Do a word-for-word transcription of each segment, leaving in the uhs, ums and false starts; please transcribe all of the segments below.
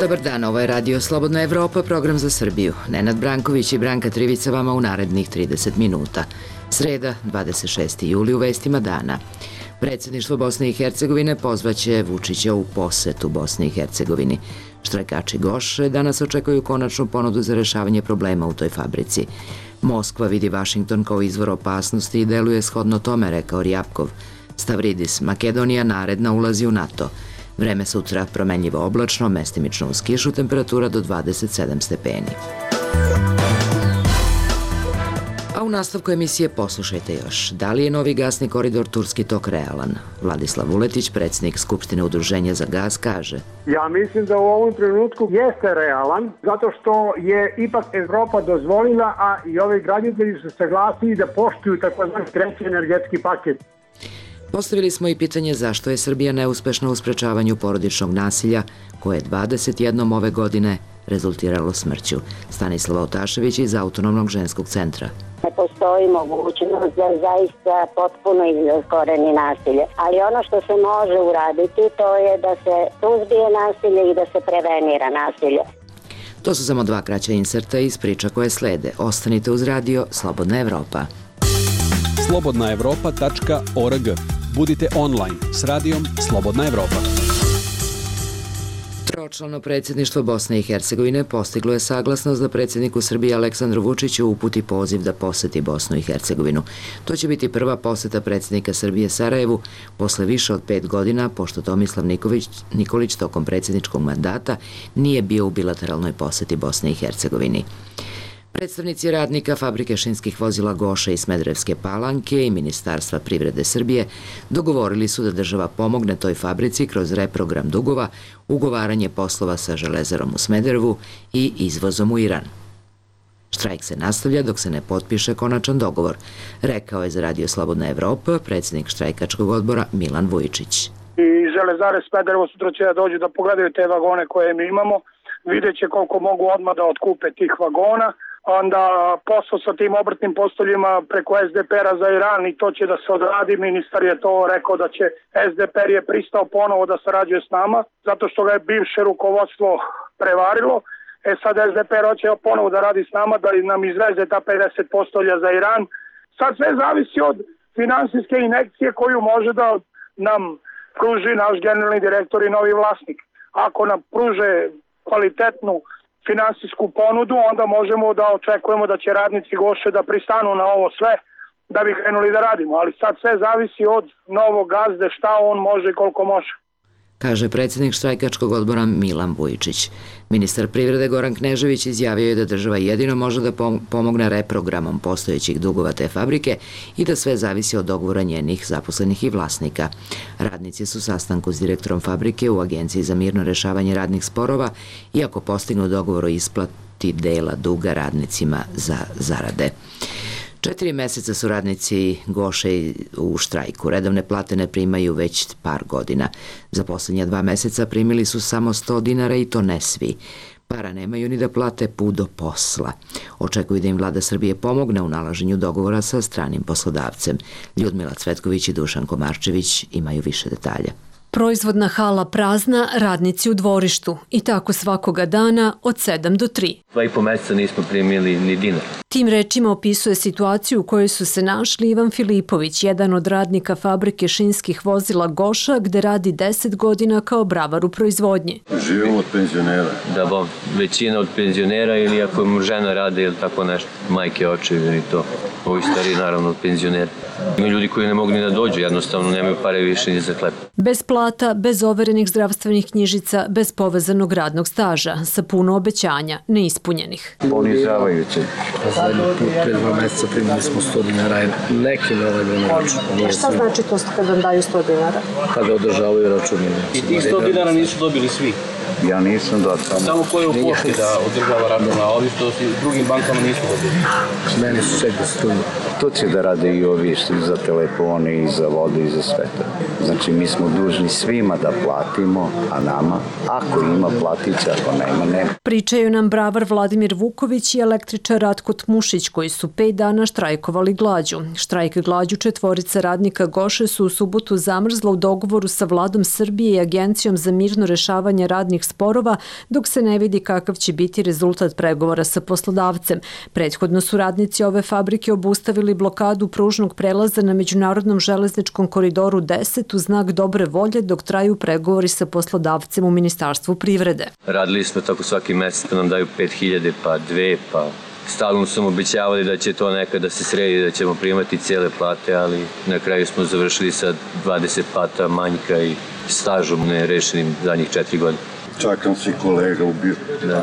Dobar dan, ovo je Radio Slobodna Evropa, program za Srbiju. Nenad Branković i Branka Trivica vama u narednih trideset minuta. Sreda, dvadeset šesti juli, u vestima dana. Predsjedništvo Bosne i Hercegovine pozvaće Vučića u posetu Bosni i Hercegovini. Štrajkači Goše danas očekuju konačnu ponudu za rešavanje problema u toj fabrici. Moskva vidi Vašington kao izvor opasnosti i deluje shodno tome, rekao Rjapkov. Stavridis, Makedonija naredna ulazi u NATO. Vreme sutra promenljivo oblačno, mestimično uz kišu, temperatura do dvadeset sedam stepeni. A u nastavku emisije poslušajte još. Da li je novi gasni koridor Turski tok realan? Vladislav Vuletić, predsjednik Skupštine Udruženja za gas, kaže: Ja mislim da u ovom trenutku jeste realan, zato što je ipak Evropa dozvolila, a i ovi graditelji su saglasili da poštuju takozvani treći energetski paket. Postavili smo i pitanje zašto je Srbija neuspešna u sprečavanju porodičnog nasilja, koje je dvadeset jednom ove godine rezultiralo smrću. Stanislava Otašević iz Autonomnog ženskog centra. Ne postoji mogućnost da zaista potpuno iskoreni nasilje. Ali ono što se može uraditi, to je da se suzbije nasilje i da se prevenira nasilje. To su samo dva kraća inserta iz priča koje slede. Ostanite uz radio Slobodna Evropa. slobodna evropa tačka org. Budite online s radijom Slobodna Evropa. Tročlano predsjedništvo Bosne i Hercegovine postiglo je saglasnost da predsjedniku Srbije Aleksandru Vučiću uputi poziv da poseti Bosnu i Hercegovinu. To će biti prva poseta predsjednika Srbije Sarajevu posle više od pet godina, pošto Tomislav Nikolić, Nikolić tokom predsjedničkog mandata nije bio u bilateralnoj poseti Bosne i Hercegovini. Predstavnici radnika fabrike šinskih vozila Goša i Smederevske Palanke i Ministarstva privrede Srbije dogovorili su da država pomogne toj fabrici kroz reprogram dugova, ugovaranje poslova sa Železarom u Smederevu i izvozom u Iran. Štrajk se nastavlja dok se ne potpiše konačan dogovor, rekao je za Radio Slobodna Evropa predsjednik štrajkačkog odbora Milan Vujčić. I Železare Smederevo sutra će da dođu da pogledaju te vagone koje mi imamo, vidjet će koliko mogu odmah da otkupe tih vagona. Onda posao sa tim obrtnim postoljima preko es de pe era za Iran i to će da se odradi. Ministar je to rekao da će es de pe er je pristao ponovo da sarađuje s nama zato što ga je bivše rukovodstvo prevarilo. E sad es de pe er hoće ponovo da radi s nama, da nam izveze ta pedeset postolja za Iran. Sad sve zavisi od finansijske injekcije koju može da nam pruži naš generalni direktor i novi vlasnik. Ako nam pruže kvalitetnu finansijsku ponudu, onda možemo da očekujemo da će radnici Goše da pristanu na ovo sve da bi krenuli da radimo, ali sad sve zavisi od novog gazde šta on može i koliko može, kaže predsjednik štrajkačkog odbora Milan Vujčić. Ministar privrede Goran Knežević izjavio je da država jedino može da pomogne reprogramom postojećih dugova te fabrike i da sve zavisi od dogovora njenih zaposlenih i vlasnika. Radnici su sastanku s direktorom fabrike u Agenciji za mirno rešavanje radnih sporova i ako postignu dogovor o isplati dela duga radnicima za zarade. Četiri meseca su radnici Goše u štrajku. Redovne plate ne primaju već par godina. Za posljednja dva meseca primili su samo sto dinara i to ne svi. Para nemaju ni da plate put do posla. Očekuju da im vlada Srbije pomogne u nalaženju dogovora sa stranim poslodavcem. Ljudmila Cvetković i Dušan Komarčević imaju više detalja. Proizvodna hala prazna, radnici u dvorištu i tako svakoga dana od sedam do tri. Dva i po meseca nismo primili ni dinar. Tim rečima opisuje situaciju u kojoj su se našli Ivan Filipović, jedan od radnika fabrike šinskih vozila Goša, gde radi deset godina kao bravar u proizvodnji. Živimo od penzionera. Da, bo, većina od penzionera ili ako mu žena rade ili tako nešto, majke, očevi i to. Ovi stari naravno od penzionera. Ima ljudi koji ne mogu ni da dođu, jednostavno nemaju pare više ni za hleb. Bez plata, bez overenih zdravstvenih knjižica, bez povezanog radnog staža, sa puno obećanja, neispunjenih. Ponižavajuće. Zadnji put pre dva meseca primili smo sto dinara, neki ne ovaj na račun. Šta znači to kad vam daju sto dinara? Kada održavaju račun. I tih sto dinara nisu dobili svi? Ja nisam do tamo. Samo koji u pošti da održava račun, a ovi što si drugim bankama nisu dobili. Meni su ček da struju. To će da rade i ovi što za telefone i za vodu i za sve to. Znači mi smo dužni svima da platimo, a nama, ako ima platit će, ako nema, nema. Pričaju nam bravar Vladimir Vuković i električar Ratko Tmušić, koji su pet dana štrajkovali glađu. Štrajk glađu četvorica radnika Goše su u subotu zamrzla u dogovoru sa vladom Srbije i Agencijom za mirno rešavanje radnih sporova, dok se ne vidi kakav će biti rezultat pregovora sa poslodavcem. Prethodno su radnici ove fabrike obustavili blokadu pružnog prelaza na međunarodnom železničkom koridoru deset u znak dobre volje dok traju pregovori sa poslodavcem u Ministarstvu privrede. Radili smo tako svaki mesec, pa nam daju pet hiljada, pa dve, pa stalno smo obećavali da će to nekada se sredi, da ćemo primati cijele plate, ali na kraju smo završili sa dvadeset plata manjka i stažom nerešenim zadnjih četiri godine. Čakam se kolega ubio. Da.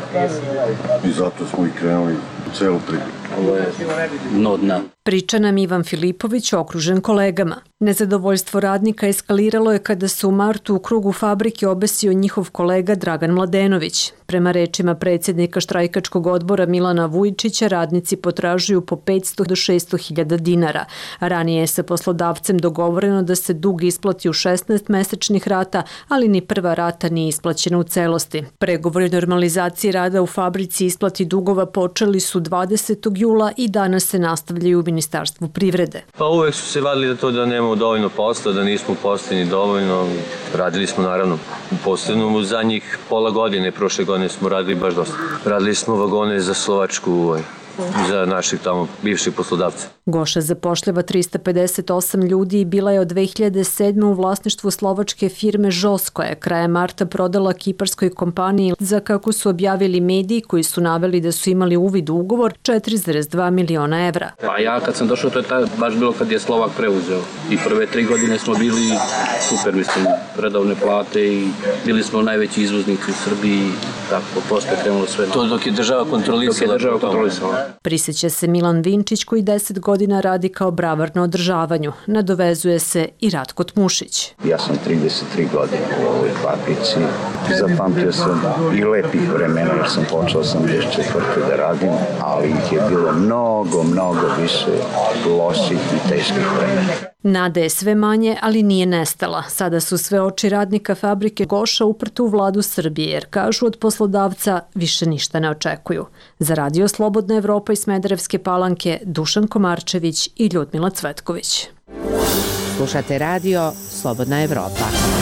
I zato smo i krenuli celu priču. Ovo je dno dna. Priča nam Ivan Filipović, okružen kolegama. Nezadovoljstvo radnika eskaliralo je kada se u martu u krugu fabrike obesio njihov kolega Dragan Mladenović. Prema rečima predsjednika štrajkačkog odbora Milana Vujčića, radnici potražuju po petsto do šesto hiljada dinara. Ranije je sa poslodavcem dogovoreno da se dug isplati u šesnaest mesečnih rata, ali ni prva rata nije isplaćena u celosti. Pregovori o normalizaciji rada u fabrici isplati dugova počeli su dvadesetog jula i danas se nastavljaju u Ministarstvu privrede. Pa uvek su se vadili da to da nemamo dovoljno posla, da nismo posleni dovoljno. Radili smo naravno posebno u zadnjih pola godine, prošle godine smo radili baš dosta. Radili smo vagone za Slovačku, za naših tamo bivših poslodavca. Goša zapošljava trista pedeset osam ljudi i bila je od dve hiljade sedme u vlasništvu slovačke firme Žos, koja je krajem marta prodala kiparskoj kompaniji za, kako su objavili mediji koji su naveli da su imali uvid u ugovor, četiri zarez dva miliona evra. Pa ja kad sam došao, to je taj, baš bilo kad je Slovak preuzeo. I prve tri godine smo bili super, mislim, redovne plate i bili smo najveći izvoznici u Srbiji, tako, posle krenulo sve. To dok je država kontrolisala. Dok je država kontrolisala. Prisjeća se Milan Vinčić koji deset godina radi kao bravar na održavanju. Nadovezuje se i Ratko Tmušić. Ja sam trideset tri godine u ovoj fabrici. Zapamtio sam i lepih vremena jer sam počeo osamdeset četvrte da radim, ali ih je bilo mnogo, mnogo više loših i teških vremena. Nada je sve manje, ali nije nestala. Sada su sve oči radnika fabrike Goša uprte u vladu Srbije, jer kažu od poslodavca više ništa ne očekuju. Za Radio Slobodna Evropa iz Smederevske Palanke, Dušan Komarčević i Ljudmila Cvetković. Slušate Radio Slobodna Evropa.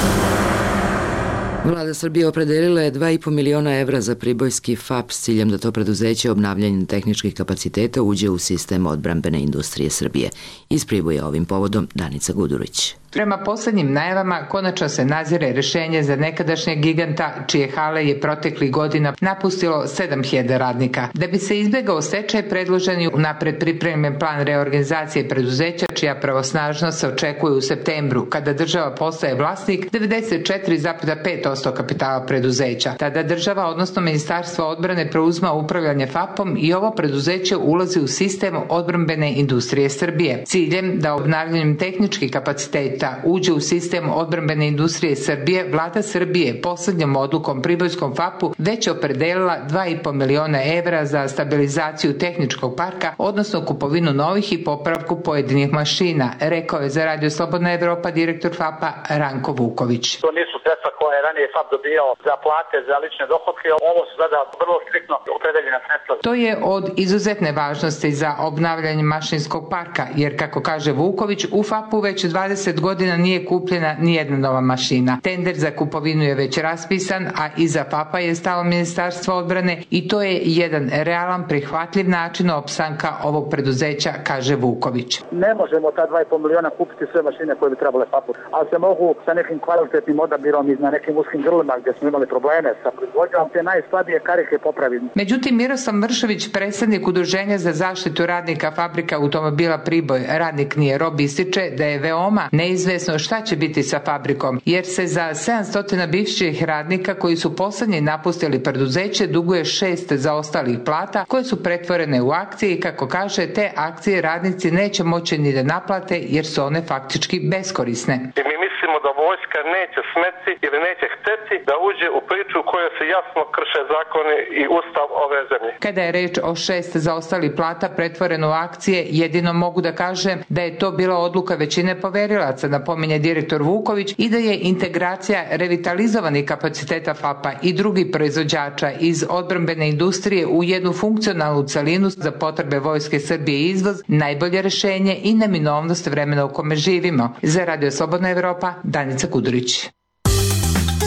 Vlada Srbije opredelila je dva i po miliona evra za pribojski F A P s ciljem da to preduzeće obnavljanjem tehničkih kapaciteta uđe u sistem odbrambene industrije Srbije. Iz Priboja ovim povodom Danica Gudurić. Prema poslednjim najavama, konačno se nazire rešenje za nekadašnjeg giganta, čije hale je proteklih godina napustilo sedam hiljada radnika. Da bi se izbegao stečaj, predložen je unapred pripremljen plan reorganizacije preduzeća, čija pravosnažnost se očekuje u septembru, kada država postaje vlasnik devedeset četiri zarez pet posto kapitala preduzeća. Tada država, odnosno Ministarstvo odbrane, preuzma upravljanje F A P-om i ovo preduzeće ulazi u sistem odbrambene industrije Srbije. Ciljem da obnavljanjem tehničkih kapaciteta uđe u sistem odbrambene industrije Srbije, Vlada Srbije poslednjom odlukom pribojskom F A P-u već opredelila dva i po miliona evra za stabilizaciju tehničkog parka, odnosno kupovinu novih i popravku pojedinih mašina, rekao je za Radio Slobodna Evropa direktor F A P-a Ranko Vuković. To nisu sredstva koje je ranije F A P dobijao za plate, za lične dohotke, ovo su sada vrlo striktno opredeljena sredstva. To je od izuzetne važnosti za obnavljanje mašinskog parka, jer kako kaže Vuković, u F A P-u već dvadeset godina nije kupljena ni jedna nova mašina. Tender za kupovinu je već raspisan, a iza F A P-a je stalo Ministarstvo odbrane i to je jedan realan, prihvatljiv način opstanka ovog preduzeća, kaže Vuković. Ne možemo ta dva i po miliona kupiti sve mašine koje bi trebale F A P-u, ali se mogu sa nekim kvalitetnim odabirom i na nekim uskim grlima gdje smo imali probleme sa proizvodnjom te najslabije karike popraviti. Međutim, Miroslav Mršović, predstavnik Udruženja za zaštitu radnika fabrika automobila Priboj, radnik nije rob, ističe da je veoma neizvesno šta će biti sa fabrikom, jer se za sedamsto bivših radnika koji su poslednji napustili preduzeće duguje šest zaostalih plata koje su pretvorene u akcije i kako kaže, te akcije radnici neće moći ni da naplate jer su one faktički beskorisne. Mi mislimo da vojska neće smeti ili neće hteti da uđe u priču u kojoj se jasno krše zakoni i ustav ove zemlje. Kada je reč o šest zaostalih plata pretvoreno u akcije, jedino mogu da kažem da je to bila odluka većine poverilaca, napominje direktor Vuković, i da je integracija revitalizovanih kapaciteta F A P-a i drugih proizvođača iz odbrambene industrije u jednu funkcionalnu celinu za potrebe Vojske Srbije i izvoz najbolje rešenje i neminovnost vremena u kome živimo. Za Radio Slobodna Evropa, Danica Kudurić.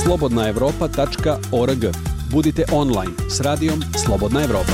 slobodna evropa tačka org. Budite online s radijom Slobodna Evropa.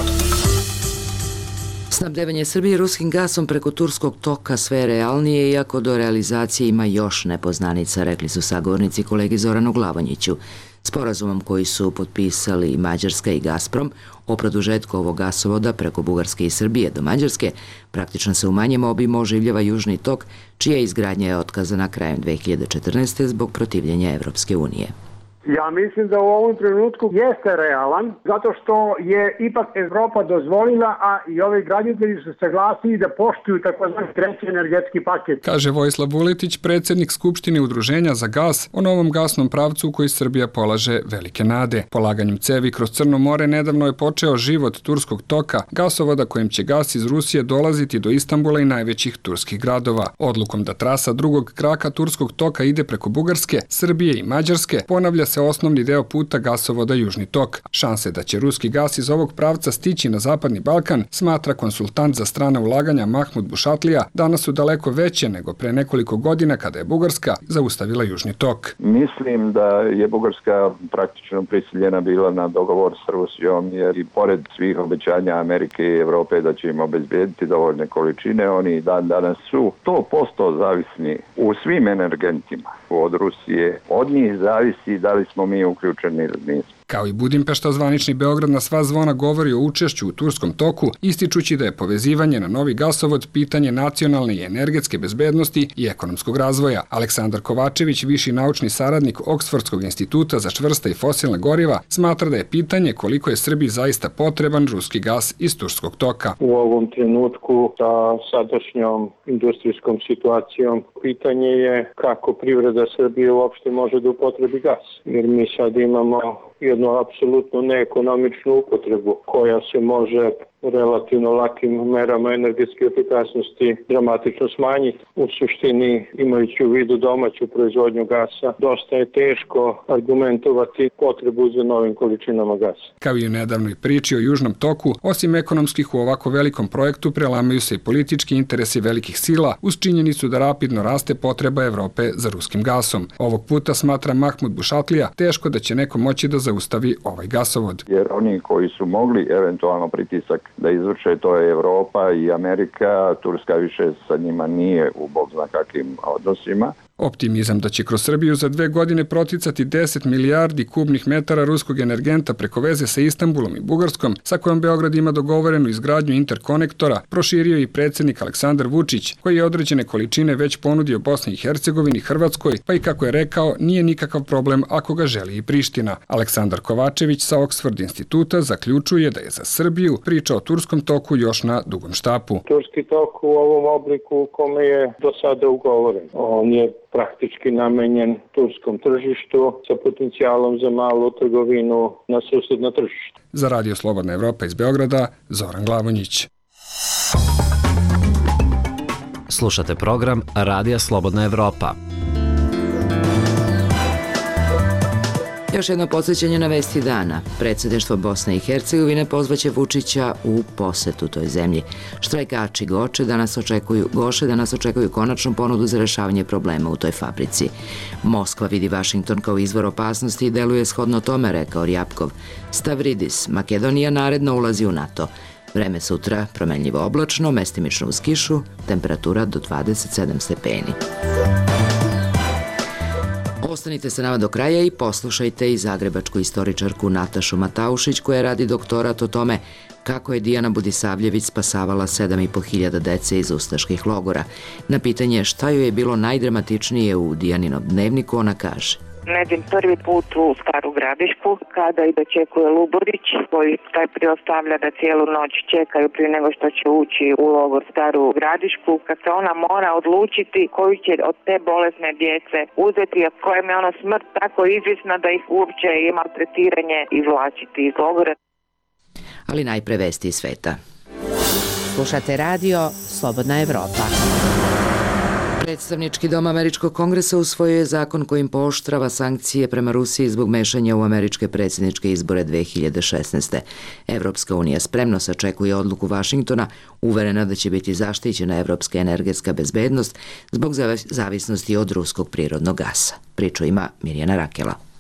Snabdevanje Srbije ruskim gasom preko turskog toka sve je realnije, iako do realizacije ima još nepoznanica, rekli su sagovornici kolegi Zoranu Glavonjiću. Sporazumom koji su potpisali Mađarska i Gazprom o produžetku ovog gasovoda preko Bugarske i Srbije do Mađarske, praktično se u manjem obimu oživljava Južni tok, čija izgradnja je otkazana krajem dve hiljade četrnaeste. zbog protivljenja Evropske unije. Ja mislim da u ovom trenutku jeste realan, zato što je ipak Evropa dozvolila, a i ovi graditelji su saglasili da poštuju takozvani treći energetski paket. Kaže Vojislav Vuletić, predsjednik Skupštine Udruženja za gas, o novom gasnom pravcu u koji Srbija polaže velike nade. Polaganjem cevi kroz Crno more nedavno je počeo život turskog toka, gasovoda kojim će gas iz Rusije dolaziti do Istanbula i najvećih turskih gradova. Odlukom da trasa drugog kraka turskog toka ide preko Bugarske, Srbije i Mađarske, ponavlja se osnovni deo puta gasovoda Južni tok. Šanse da će ruski gas iz ovog pravca stići na Zapadni Balkan, smatra konsultant za strana ulaganja Mahmud Bušatlija, danas su daleko veće nego pre nekoliko godina kada je Bugarska zaustavila Južni tok. Mislim da je Bugarska praktično prisiljena bila na dogovor s Rusijom, jer i pored svih obećanja Amerike i Evrope da će im obezbediti dovoljne količine, oni dan danas su sto posto zavisni u svim energentima od Rusije. Od njih zavisi da li smo mi uključeni ili nismo. Kao i Budimpešta, zvanični Beograd na sva zvona govori o učešću u turskom toku, ističući da je povezivanje na novi gasovod pitanje nacionalne i energetske bezbednosti i ekonomskog razvoja. Aleksandar Kovačević, viši naučni saradnik Oksfordskog instituta za čvrsta i fosilna goriva, smatra da je pitanje koliko je Srbiji zaista potreban ruski gas iz turskog toka. U ovom trenutku sa sadašnjom industrijskom situacijom pitanje je kako privreda Srbije uopšte može da upotrebi gas. Jer mi sad imamo jednu apsolutno neekonomičnu upotrebu koja se može relativno lakim merama energetske efikasnosti dramatično smanjiti. U suštini, imajući u vidu domaću proizvodnju gasa, dosta je teško argumentovati potrebu za novim količinama gasa. Kao i u nedavnoj priči o Južnom toku, osim ekonomskih u ovako velikom projektu prelamaju se i politički interesi velikih sila uz činjenicu da rapidno raste potreba Evrope za ruskim gasom. Ovog puta, smatra Mahmud Bušatlija, teško da će neko moći da zaustavi ovaj gasovod. Jer oni koji su mogli eventualno pritisak da izvrše, to je Evropa i Amerika, Turska više sa njima nije u bog zna kakvim odnosima. Optimizam da će kroz Srbiju za dve godine proticati deset milijardi kubnih metara ruskog energenta preko veze sa Istanbulom i Bugarskom, sa kojom Beograd ima dogovorenu izgradnju interkonektora, proširio i predsjednik Aleksandar Vučić, koji je određene količine već ponudio Bosni i Hercegovini, Hrvatskoj, pa i kako je rekao, nije nikakav problem ako ga želi i Priština. Aleksandar Kovačević sa Oksford instituta zaključuje da je za Srbiju priča o turskom toku još na dugom štapu. Turski tok u ovom obliku u kome je do sada ugovoren. On je praktički namenjen turskom tržištu sa potencijalom za malu trgovinu na susedno tržište. Za Radio Slobodna Evropa iz Beograda, Zoran Glavonjić. Slušate program Radija Slobodna Evropa. Još jedno podsjećanje na vesti dana. Predsjedništvo Bosne i Hercegovine pozvaće Vučića u posetu toj zemlji. Štrajkači Goče danas očekuju, Goše danas očekuju konačnu ponudu za rešavanje problema u toj fabrici. Moskva vidi Vašington kao izvor opasnosti i deluje shodno tome, rekao Rjapkov. Stavridis, Makedonija naredno ulazi u NATO. Vreme sutra promenljivo oblačno, mestimično uz kišu, temperatura do dvadeset sedam stepeni. Ostanite sa nama do kraja i poslušajte i zagrebačku istoričarku Natašu Mataušić koja radi doktorat o tome kako je Dijana Budisavljević spasavala sedam i po hiljada dece iz ustaških logora. Na pitanje šta joj je bilo najdramatičnije u Dijaninom dnevniku, ona kaže: Ne idem prvi put u Staru Gradišku kada i dočekuje Luburić koji taj priostavlja da cijelu noć čekaju prije nego što će ući u logor Staru Gradišku, kad se ona mora odlučiti koju će od te bolesne djece uzeti, a kojem je ona smrt tako izvisna da ih uopće ima tretiranje izvlačiti iz logora. Ali najpre vesti iz sveta. Slušate radio Slobodna Evropa. Predstavnički dom Američkog kongresa usvojio je zakon kojim pooštrava sankcije prema Rusiji zbog mešanja u američke predsjedničke izbore dve hiljade šesnaeste. Evropska unija spremno sačekuje odluku Vašingtona, uverena da će biti zaštićena evropska energetska bezbednost zbog zavisnosti od ruskog prirodnog gasa. Priču ima Mirjana Rakela.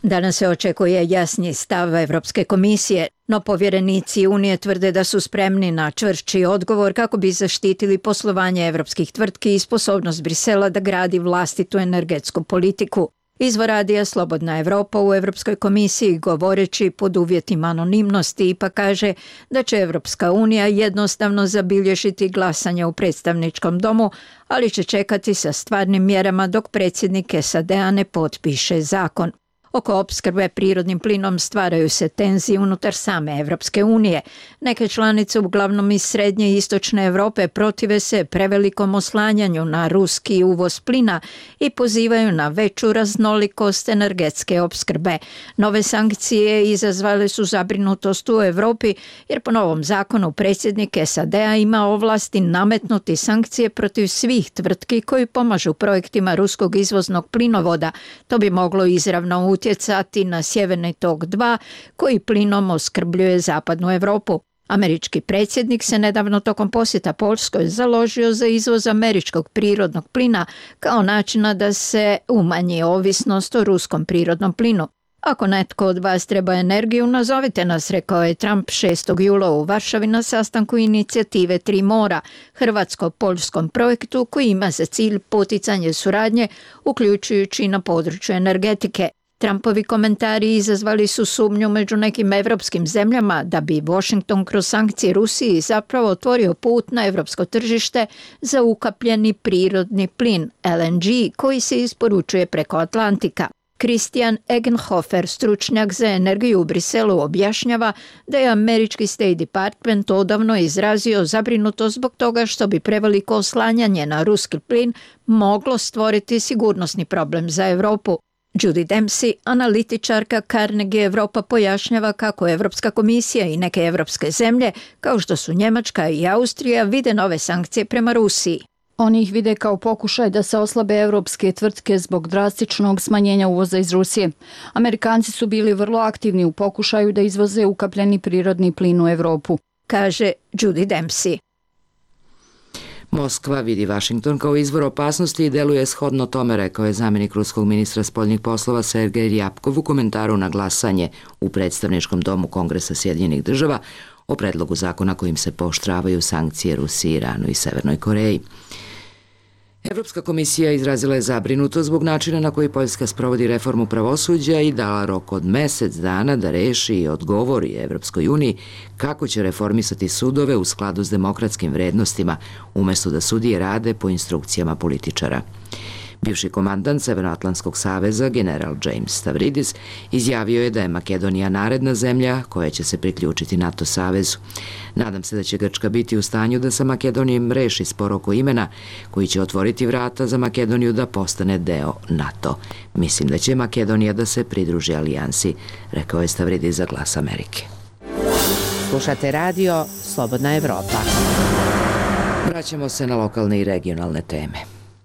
Danas se očekuje jasniji stav Evropske komisije, no povjerenici Unije tvrde da su spremni na čvršći odgovor kako bi zaštitili poslovanje evropskih tvrtki i sposobnost Brisela da gradi vlastitu energetsku politiku. Izvor radija Slobodna Evropa u Evropskoj komisiji, govoreći pod uvjetima anonimnosti, ipak kaže da će Evropska unija jednostavno zabilježiti glasanje u predstavničkom domu, ali će čekati sa stvarnim mjerama dok predsjednik S A D-a ne potpiše zakon. Oko opskrbe prirodnim plinom stvaraju se tenzije unutar same Evropske unije. Neke članice, uglavnom iz srednje i istočne Europe, protive se prevelikom oslanjanju na ruski uvoz plina i pozivaju na veću raznolikost energetske opskrbe. Nove sankcije izazvale su zabrinutost u Europi jer po novom zakonu predsjednik S A D-a ima ovlasti nametnuti sankcije protiv svih tvrtki koji pomažu projektima ruskog izvoznog plinovoda. To bi moglo izravno utjecati utjecati na Sjeverni tok dva koji plinom opskrbljuje zapadnu Europu. Američki predsjednik se nedavno tokom posjeta Poljskoj založio za izvoz američkog prirodnog plina kao načina da se umanji ovisnost o ruskom prirodnom plinu. Ako netko od vas treba energiju, nazovite nas, rekao je Trump šestog jula u Varšavi na sastanku inicijative Tri mora, hrvatsko-poljskom projektu koji ima za cilj poticanje suradnje, uključujući na području energetike. Trumpovi komentari izazvali su sumnju među nekim evropskim zemljama da bi Washington kroz sankcije Rusiji zapravo otvorio put na evropsko tržište za ukapljeni prirodni plin L N G koji se isporučuje preko Atlantika. Christian Egenhofer, stručnjak za energiju u Briselu, objašnjava da je američki State Department odavno izrazio zabrinutost zbog toga što bi preveliko oslanjanje na ruski plin moglo stvoriti sigurnosni problem za Europu. Judy Dempsey, analitičarka Carnegie Europa, pojašnjava kako Evropska komisija i neke evropske zemlje, kao što su Njemačka i Austrija, vide nove sankcije prema Rusiji. Oni ih vide kao pokušaj da se oslabe evropske tvrtke zbog drastičnog smanjenja uvoza iz Rusije. Amerikanci su bili vrlo aktivni u pokušaju da izvoze ukapljeni prirodni plin u Evropu, kaže Judy Dempsey. Moskva vidi Vašington kao izvor opasnosti i deluje shodno tome, rekao je zamjenik ruskog ministra spoljnih poslova Sergej Ryabkov u komentaru na glasanje u predstavničkom domu Kongresa Sjedinjenih država o predlogu zakona kojim se pooštravaju sankcije Rusiji, Iranu i Severnoj Koreji. Evropska komisija izrazila je zabrinutost zbog načina na koji Poljska sprovodi reformu pravosuđa i dala rok od mesec dana da reši i odgovori Evropskoj uniji kako će reformisati sudove u skladu s demokratskim vrednostima, umjesto da sudije rade po instrukcijama političara. Bivši komandant Severnoatlantskog saveza, general James Stavridis, izjavio je da je Makedonija naredna zemlja koja će se priključiti NATO savezu. Nadam se da će Grčka biti u stanju da sa Makedonijom reši spor oko imena koji će otvoriti vrata za Makedoniju da postane deo NATO. Mislim da će Makedonija da se pridruži alijansi, rekao je Stavridis za Glas Amerike. Slušate radio Slobodna Evropa. Vraćamo se na lokalne i regionalne teme.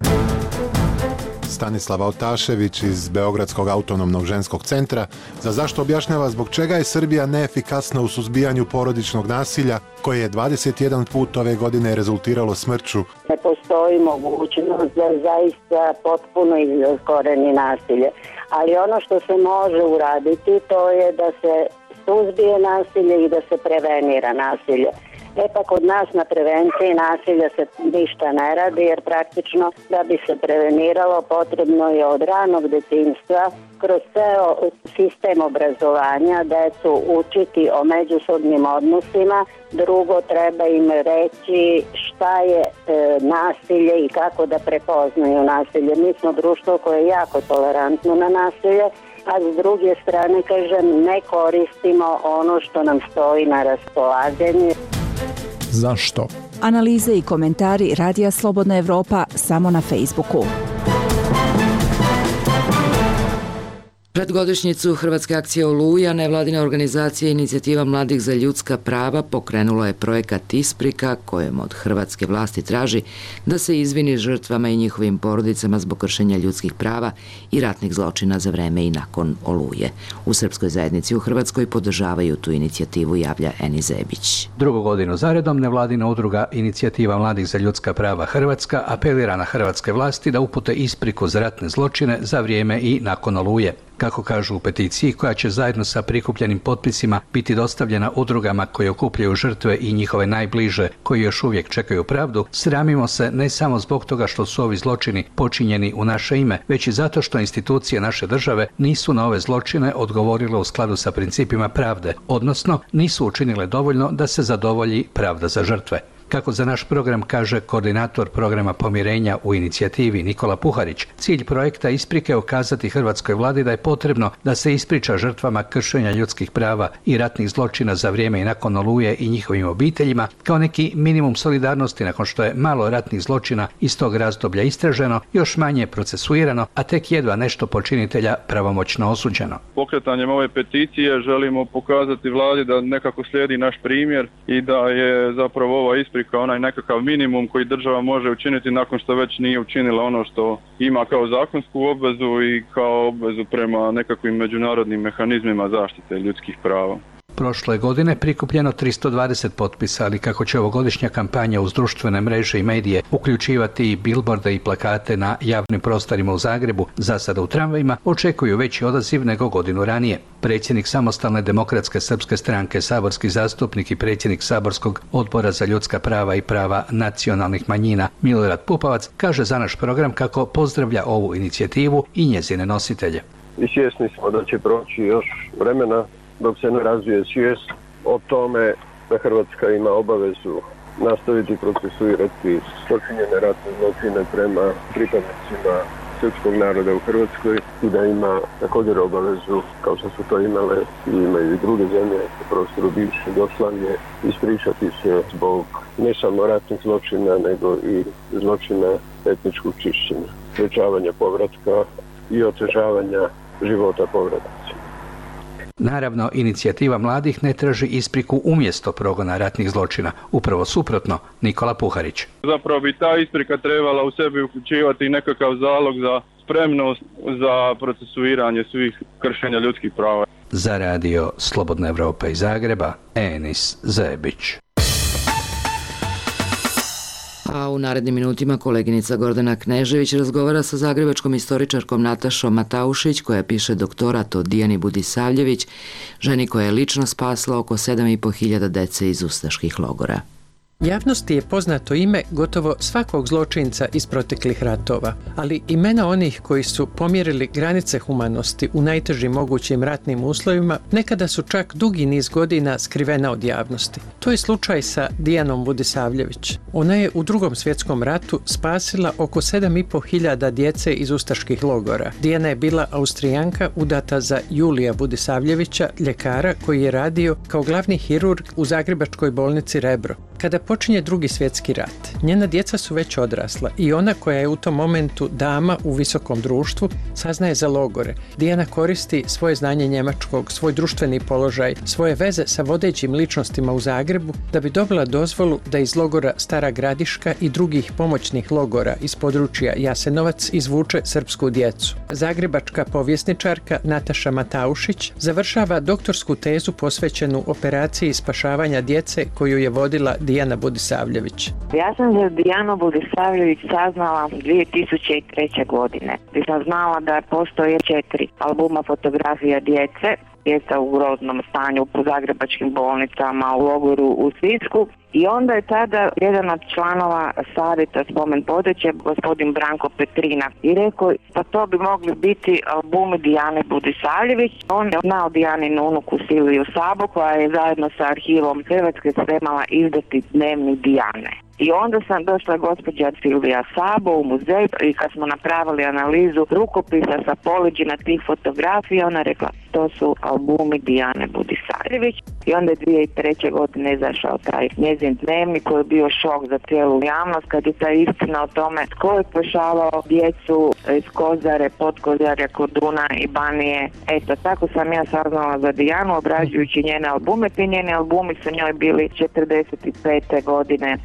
Stanislava Otašević iz Beogradskog autonomnog ženskog centra za zašto objašnjava zbog čega je Srbija neefikasna u suzbijanju porodičnog nasilja koje je dvadeset jedan put ove godine rezultiralo smrću. Ne postoji mogućnost da zaista potpuno iskoreni nasilje, ali ono što se može uraditi to je da se suzbije nasilje i da se prevenira nasilje. E pa kod nas na prevenciji nasilja se ništa ne radi jer praktično da bi se preveniralo potrebno je od ranog detinjstva kroz ceo sistem obrazovanja decu učiti o međusobnim odnosima. Drugo, treba im reći šta je e, nasilje i kako da prepoznaju nasilje. Mi smo društvo koje je jako tolerantno na nasilje, a s druge strane, kažem, ne koristimo ono što nam stoji na raspolaganju. Zašto? Analize i komentari Radija Slobodna Evropa samo na Facebooku. Pred godišnjicu Hrvatske akcije Oluja, nevladina organizacija Inicijativa mladih za ljudska prava pokrenula je projekat Isprika kojem od hrvatske vlasti traži da se izvini žrtvama i njihovim porodicama zbog kršenja ljudskih prava i ratnih zločina za vreme i nakon Oluje. U srpskoj zajednici u Hrvatskoj podržavaju tu inicijativu, javlja Eni Zebić. Drugu godinu zaredom nevladina udruga Inicijativa mladih za ljudska prava Hrvatska apelira na hrvatske vlasti da upute ispriku za ratne zločine za vrijeme i nakon Oluje. kako kažu u peticiji koja će zajedno sa prikupljenim potpisima biti dostavljena udrugama koje okupljaju žrtve i njihove najbliže koji još uvijek čekaju pravdu. Sramimo se ne samo zbog toga što su ovi zločini počinjeni u naše ime, već i zato što institucije naše države nisu na ove zločine odgovorile u skladu sa principima pravde, odnosno nisu učinile dovoljno da se zadovolji pravda za žrtve. Kako za naš program kaže koordinator programa pomirenja u inicijativi Nikola Puharić, cilj projekta isprike je ukazati hrvatskoj vladi da je potrebno da se ispriča žrtvama kršenja ljudskih prava i ratnih zločina za vrijeme i nakon Oluje i njihovim obiteljima, kao neki minimum solidarnosti nakon što je malo ratnih zločina iz tog razdoblja istraženo, još manje procesuirano, a tek jedva nešto počinitelja pravomoćno osuđeno. Pokretanjem ove peticije želimo pokazati vladi da nekako slijedi naš primjer i da je zapravo ova isprika kao onaj nekakav minimum koji država može učiniti nakon što već nije učinila ono što ima kao zakonsku obvezu i kao obvezu prema nekakvim međunarodnim mehanizmima zaštite ljudskih prava. Prošle godine prikupljeno tristo dvadeset potpisa, ali kako će ovogodišnja kampanja uz društvene mreže i medije uključivati i bilborde i plakate na javnim prostorima u Zagrebu, za sada u tramvajima, očekuju veći odaziv nego godinu ranije. Predsjednik Samostalne demokratske srpske stranke, saborski zastupnik i predsjednik saborskog odbora za ljudska prava i prava nacionalnih manjina Milorad Pupovac kaže za naš program kako pozdravlja ovu inicijativu i njezine nositelje. I svjesni smo da će proći još vremena dok se ne razvije svijest o tome da Hrvatska ima obavezu nastaviti procesuirati počinjene ratne zločine prema pripadnicima srpskog naroda u Hrvatskoj i da ima također obavezu, kao što su to imale i imaju i druge zemlje u prostoru bivše Jugoslavije, ispričati se zbog ne samo ratnih zločina, nego i zločina etničkog čišćenja, sprečavanja povratka i otežavanja života povratnicima. Naravno, inicijativa mladih ne traži ispriku umjesto progona ratnih zločina. Upravo suprotno, Nikola Puharić. Zapravo bi ta isprika trebala u sebi uključivati nekakav zalog za spremnost za procesuiranje svih kršenja ljudskih prava. Za radio Slobodna Evropa iz Zagreba, Enis Zebić. A u narednim minutima koleginica Gordana Knežević razgovara sa zagrebačkom istoričarkom Natašom Mataušić, koja piše doktorat o Dijani Budisavljević, ženi koja je lično spasla oko sedam i po hiljada dece iz ustaških logora. Javnosti je poznato ime gotovo svakog zločinca iz proteklih ratova, ali imena onih koji su pomjerili granice humanosti u najtežim mogućim ratnim uslovima nekada su čak dugi niz godina skrivena od javnosti. To je slučaj sa Dijanom Budisavljević. Ona je u Drugom svjetskom ratu spasila oko sedam i po hiljada djece iz ustaških logora. Dijana je bila Austrijanka udata za Julija Budisavljevića, ljekara koji je radio kao glavni hirurg u zagrebačkoj bolnici Rebro. Kada počinje Drugi svjetski rat, njena djeca su već odrasla i ona koja je u tom momentu dama u visokom društvu saznaje za logore. Dijana koristi svoje znanje njemačkog, svoj društveni položaj, svoje veze sa vodećim ličnostima u Zagrebu da bi dobila dozvolu da iz logora Stara Gradiška i drugih pomoćnih logora iz područja Jasenovac izvuče srpsku djecu. Zagrebačka povjesničarka Nataša Mataušić završava doktorsku tezu posvećenu operaciji spašavanja djece koju je vodila Dijana Budisavljević. Ja sam za Dijanu Budisavljević saznala dvije tisuće treće. godine. Gdje sam znala da postoje četiri albuma fotografija djece, djeca u groznom stanju po zagrebačkim bolnicama, u logoru u Sisku. I onda je tada jedan od članova savjeta Spomen područja, gospodin Branko Petrina, i rekao pa to bi mogli biti albumi Dijane Budisavljević. On je znao Dijaninu unuku Silviju Sabo, koja je zajedno sa arhivom Hrvatske spremala izdati dnevnik Dijane. I onda sam došla gospođa Silvija Sabo u muzej i kad smo napravili analizu rukopisa sa poliđina tih fotografija, ona rekla to su albumi Dijane Budisavljević. I onda je dvije tisuće treće. godine izašao taj njezin dnevnik koji je bio šok za cijelu javnost kad je ta istina o tome tko je spašavao djecu iz Kozare, Podkozarja, Korduna i Banije. Eto, tako sam ja saznala za Dijanu obrađujući njene albume. Ti njeni albumi su njoj bili četrdeset pete. godine oduzeti.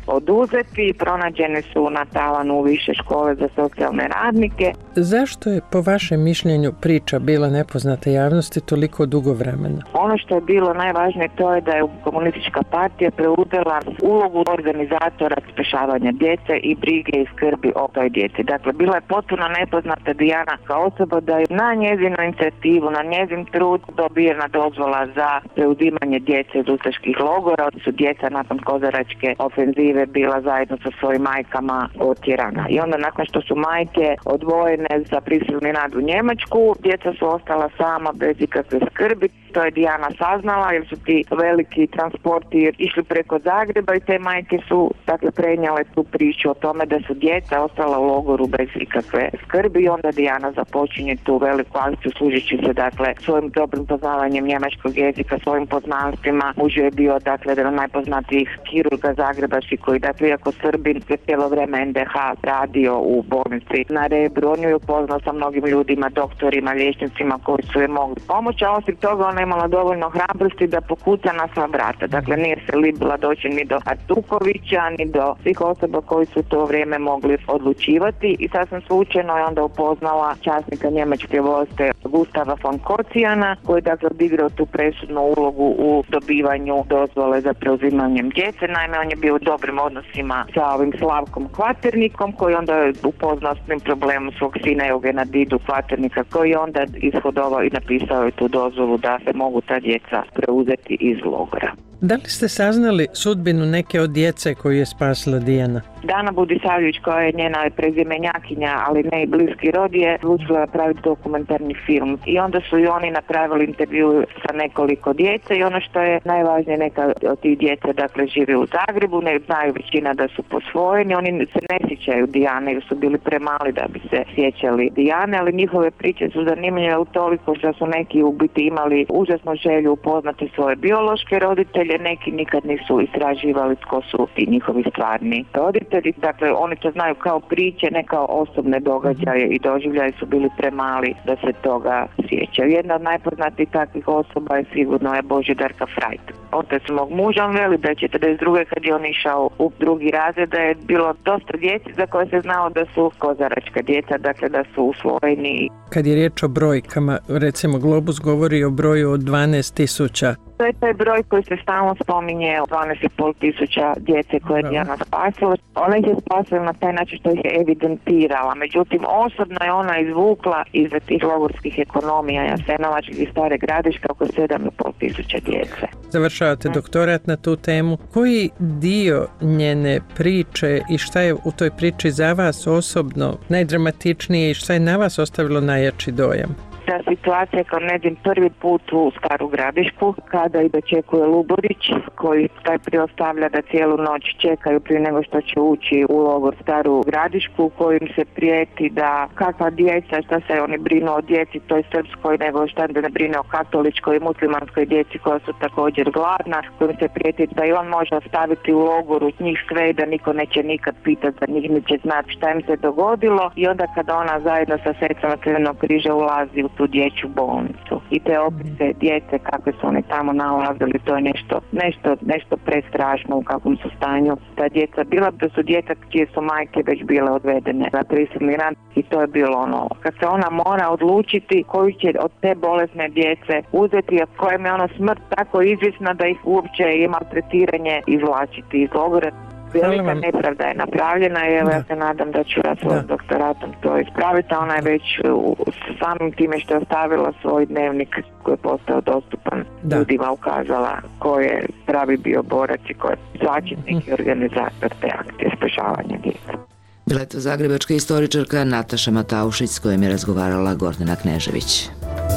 preuzeti. Pronađene su na talanu više škole za socijalne radnike. Zašto je po vašem mišljenju priča bila nepoznata javnosti toliko dugo vremena? Ono što je bilo najvažnije to je da je komunistička partija preuzela ulogu organizatora spašavanja djece i brige i skrbi o toj djeci. Dakle, bila je potpuno nepoznata Dijana kao osoba, da je na njezinu inicijativu, na njezin trud dobijena dozvola za preuzimanje djece iz ustaških logora. Su djeca nakon kozaračke ofenzive bila zajedno sa svojim majkama otjerana. I onda nakon što su majke odvojene za prisilni rad u Njemačku, djeca su ostala sama bez ikakve skrbi. To je Dijana saznala jer su ti veliki transporti išli preko Zagreba i te majke su dakle prenijele tu priču o tome da su djeca ostala u logoru bez ikakve skrbi i onda Dijana započinje tu veliku akciju služeći se dakle svojim dobrim poznavanjem njemačkog jezika, svojim poznanstvima. Muž je bio dakle jedan od najpoznatijih kirurga zagrebačkih koji dakle iako Srbin je cijelo vrijeme en de ha radio u bolnici na Rebru. On je upoznao sa mnogim ljudima, doktorima, liječnicima koji su je mogli pomoći, a osim toga ona imala dovoljno hrabrosti da pokuca na sva vrata. Dakle, nije se libila doći ni do Artukovića, ni do svih osoba koji su to vrijeme mogli odlučivati i sasvim slučajno je onda upoznala časnika njemačke vojske Gustava von Kocijana, koji je dakle odigrao tu presudnu ulogu u dobivanju dozvole za preuzimanjem djece. Naime, on je bio u dobrim odnosima sa ovim Slavkom Kvaternikom, koji onda je upoznao s tim problemom svog sina Eugena Didu Kvaternika, koji je onda ishodovao i napisao je tu dozvolu da se mogu ta djeca preuzeti iz logora. Da li ste saznali sudbinu neke od djece koju je spasila Dijana? Dana Budisavljević, koja je njena prezimenjakinja, ali ne i bliski rod, je odlučila napraviti dokumentarni film. I onda su i oni napravili intervju sa nekoliko djece i ono što je najvažnije, neka od tih djece dakle žive u Zagrebu, ne znaju većina da su posvojeni, oni se ne sjećaju Dijane jer su bili premali da bi se sjećali Dijane, ali njihove priče su zanimljive u toliko što su neki u biti imali užasnu želju upoznati svoje biološke roditelje, neki nikad nisu istraživali tko su ti njihovi stvarni roditelji. Dakle, oni to znaju kao priče, ne kao osobne događaje i doživljaje su bili premali da se toga sjećaju. Jedna od najpoznatijih takvih osoba je sigurno je Božidarka Frajt. Otac mog muža, on veli da je četrdeset druge kad je on išao u drugi razred, da je bilo dosta djeci za koje se znao da su kozaračka djeca, dakle da su usvojeni. Kad je riječ o brojkama, recimo Globus govori o broju od dvanaest tisuća. To je taj broj koji se stalno spominje, dvanaest i pol tisuća djece koje je Dijana spasila. Ona ih je spasila na taj način što ih je evidentirala. Međutim, osobno je ona izvukla iz tih logorskih ekonomija Jasenovačkih i Stare Gradiške oko sedam i pol tisuća djece. Završavate doktorat na tu temu. Koji dio njene priče i šta je u toj priči za vas osobno najdramatičnije i šta je na vas ostavilo najjači dojam? Ta situacija kao nedim prvi put u Staru Gradišku kada i dočekuje Luborić koji taj priostavlja da cijelu noć čekaju prije nego što će ući u logor Staru Gradišku kojim se prijeti da kakva djeca, šta se oni brinu o djeci toj srpskoj nego šta ne brine o katoličkoj i muslimanskoj djeci koja su također gladna, kojim se prijeti da i on može ostaviti u logoru njih sve i da niko neće nikad pitati za njih, neće znati šta im se dogodilo i onda kada ona zajedno sa sestrama Crvenog križa ulazi u tu dječju bolnicu i te opise djece kakve su oni tamo nalazili, to je nešto, nešto, nešto prestrašno u kakvom su stanju ta djeca bila, da su djeca čije su majke već bile odvedene za prisilni rad i to je bilo ono, kad se ona mora odlučiti koju će od te bolesne djece uzeti, a kojem je ona smrt tako izvisna da ih uopće i maltretiranje izvlačiti iz logora. Velika nepravda je napravljena i evo ja se nadam da ću ja svojim doktoratom to ispraviti, a ona je već u, samim time što je ostavila svoj dnevnik koji je postao dostupan da. ljudima ukazala ko je pravi bio borac i ko je začetnik i organizator te akcije spašavanja djece. Bila je to zagrebačka istoričarka Nataša Mataušić s kojom je razgovarala Gordana Knežević.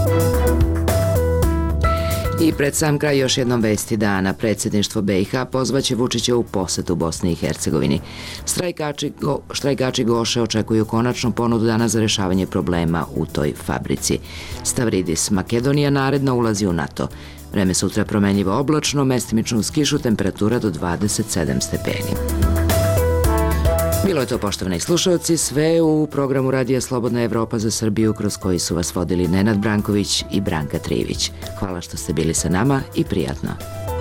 I pred sam kraj još jednom vesti dana. Predsjedništvo be i ha pozvaće Vučića u posetu Bosni i Hercegovini. Štrajkači, go, štrajkači Goše očekuju konačnu ponudu danas za rešavanje problema u toj fabrici. Stavridis, Makedonija naredno ulazi u NATO. Vreme sutra promenljivo oblačno, mestimično uz kišu, temperatura do dvadeset sedam stepeni. Bilo je to, poštovani slušalci, sve u programu Radija Slobodna Evropa za Srbiju kroz koji su vas vodili Nenad Branković i Branka Trivić. Hvala što ste bili sa nama i prijatno.